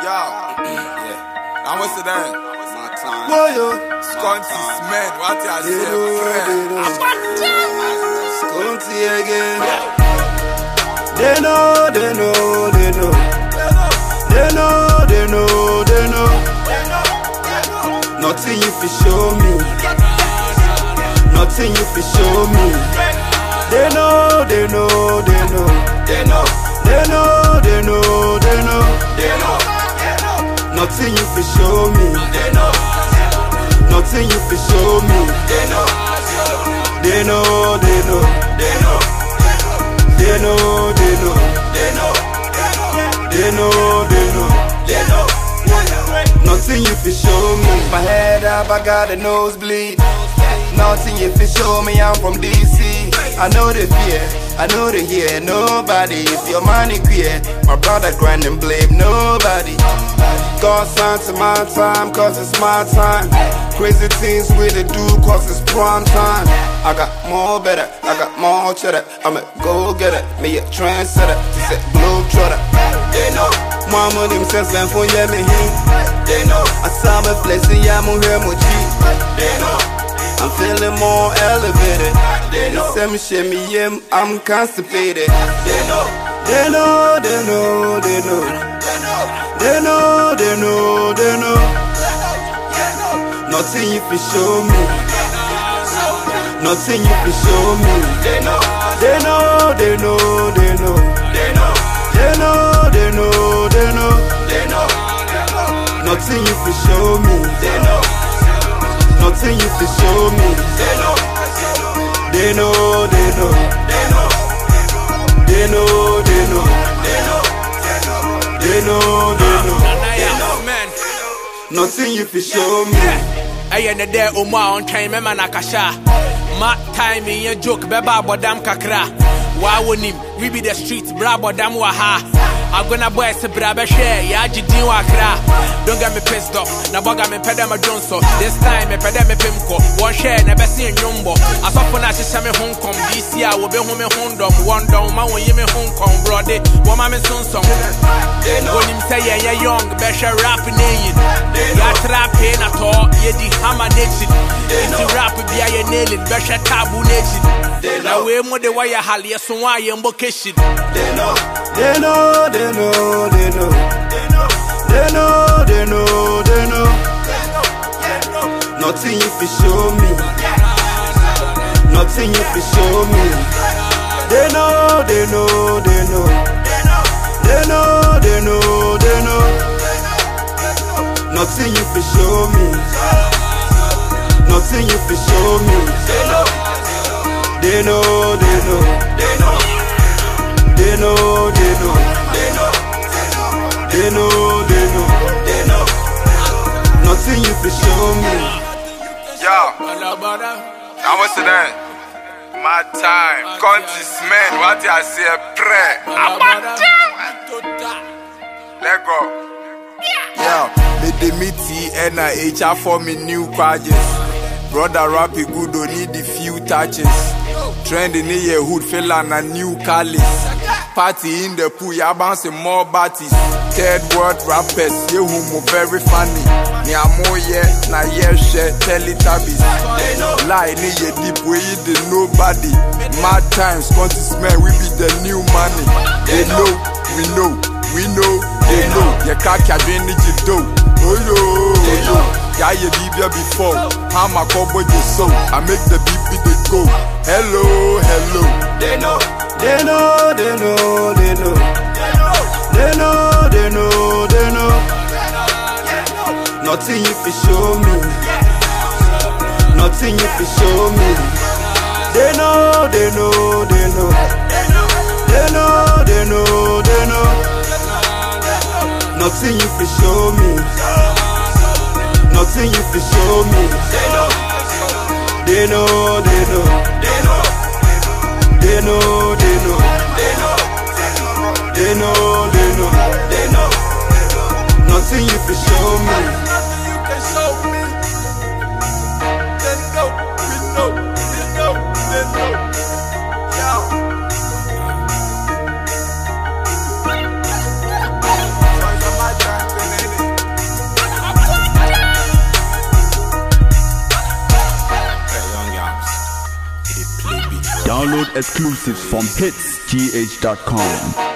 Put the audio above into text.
Yeah. And what's the name? My time. Scontis, man, what you say? Sconti again. They know. Nothing you fi show me. Nothing you fi show me. They know. Nothing you fi show me. Nothing you fi show me. They know. Nothing you fi show me. My head up, I got a nosebleed. Nothing you fi show me, I'm from DC. I know the fear, I know the hear. Nobody, if your money queer, my brother grind and blame nobody. God sign to my time, cause it's my time. Crazy things we they do, cause it's prime time. I got more better, I got more cheddar. I'm a go-getter, me a trendsetter. She said globetrotter. They know. Mama them sense and for yeah me he. They know. I saw me flexing, yeah mo here mo cheap. They know. I'm feeling more elevated. They know. Shimmy, I'm constipated. They know. Nothing you fi show me. Nothing you fi show me. They know. Nothing you fi show me. Nothing you fi show me. They know. Nothing you fi show me. I ain't a day on time, man. Akasha. My time in your joke, beba bodam kakra. Why wouldn't him? We be the streets, bra bodam waha. I'm gonna buy a braba share, yaji diwakra. Don't get me pissed off. Na boga me pedama jonso. This time me pedama pimko. One share, never see a number. I saw for Nashi Sami Hong Kong. This year will be home Hondom. One down, my one yeme Hong Kong, brody. One mamma son song. When him say yeah young, besha rap nayin. Ya trap in at all, ye di hammer nature. It's rap be a nail it, besha tabu nature. Now we more the wire halia so why you mbokeshit. They know. Nothing you fi show me. Nothing you fi show me. They know. Nothing you fi show me. Nothing you fi show me. They know. Nothing you fi show me. And what's the name? My time. Scontis, man, what you say? Pray. Let go. Me the meaty and HR for me new quadrants. Brother rap it good, don't need the few touches. Trending in your hood, fell on a new calice. Party in the pool, ya bouncing more bodies. Third world rappers, you who move very funny. Nya more yeah, na yeah share, Teletubbies. Lie in your deep way, you the nobody. Mad times, Scontis man, we be the new money. They know, we know, they know. You can't catch any do. Oh yo. Yeah, you be here before. How my cowboy you so? I make the beat they go. Hello. They know. Nothing you fi show me. Nothing you fi show me. They know. Nothing you fi show me. Nothing you fi show me. They know. Nothing you fi show me. Download exclusives from hitsgh.com.